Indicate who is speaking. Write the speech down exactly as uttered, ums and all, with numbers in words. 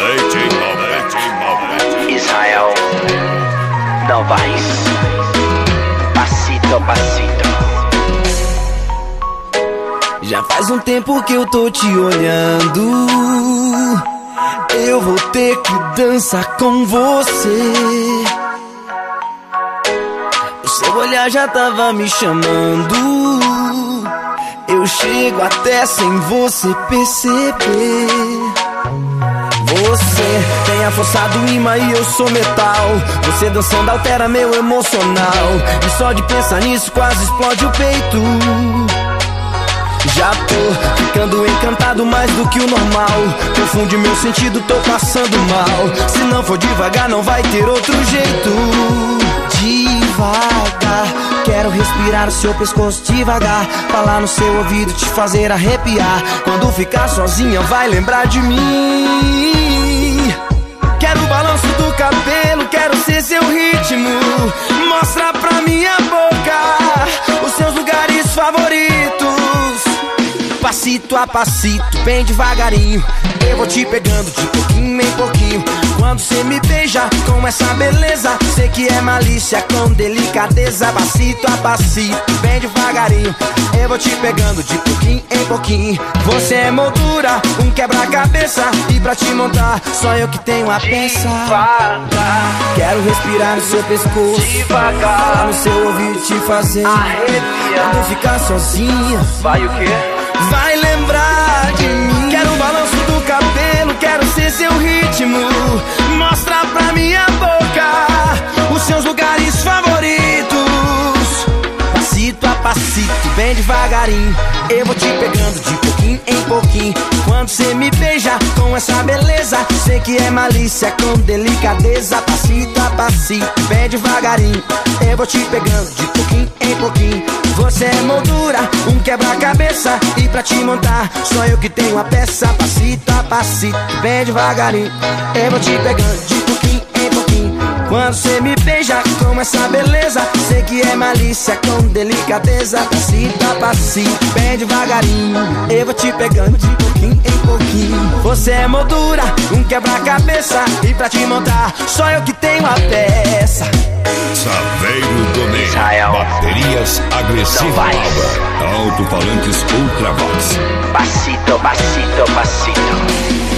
Speaker 1: Israel Novais, Passito, Passito.
Speaker 2: Já faz um tempo que eu tô te olhando. Eu vou ter que dançar com você. O seu olhar já tava me chamando. Eu chego até sem você perceber. Você tem a força do imã e eu sou metal. Você dançando altera meu emocional. E só de pensar nisso quase explode o peito. Já tô ficando encantado mais do que o normal. Confunde meu sentido, tô passando mal. Se não for devagar não vai ter outro jeito. Devagar, quero respirar o seu pescoço devagar. Falar no seu ouvido, te fazer arrepiar. Quando ficar sozinha vai lembrar de mim. Quero o balanço do cabelo, quero ser seu ritmo. Mostra pra minha boca os seus lugares favoritos. Passito a passito, bem devagarinho, eu vou te pegando de pouquinho em pouquinho. Quando cê me beija com essa beleza, sei que é malícia com delicadeza. Passito a passito, bem devagarinho, eu vou te pegando de pouquinho em pouquinho. Você é moldura, um quebra-cabeça, e pra te montar, só eu que tenho a peça. Quero respirar no seu pescoço, devagar, falar no seu ouvido, te fazer arrepiar. Quando ficar sozinha,
Speaker 1: vai o quê?
Speaker 2: Vai lembrar de mim. Quero o balanço do cabelo, quero ser seu ritmo. Mostra pra minha boca os seus lugares favoritos. Passito a passito, bem devagarinho, eu vou te pegando de pouquinho em pouquinho. Quando cê me beija com essa beleza, sei que é malícia com delicadeza. Passito a passito, bem devagarinho, eu vou te pegando de pouquinho em pouquinho. Você é moldura, um quebra-cabeça, e pra te montar, só eu que tenho a peça. Passito a passito, bem devagarinho, eu vou te pegando de pouquinho em pouquinho. Quando cê me beija com essa beleza, sei que é malícia com delicadeza. Passito a passito, bem devagarinho, eu vou te pegando de pouquinho em pouquinho. Você é moldura, um quebra-cabeça, e pra te montar, só eu que tenho a peça.
Speaker 3: Saveiro Domê,
Speaker 1: Israel
Speaker 3: baterias agressivas, alto-falantes Ultravox.
Speaker 1: Passito, Passito, Passito.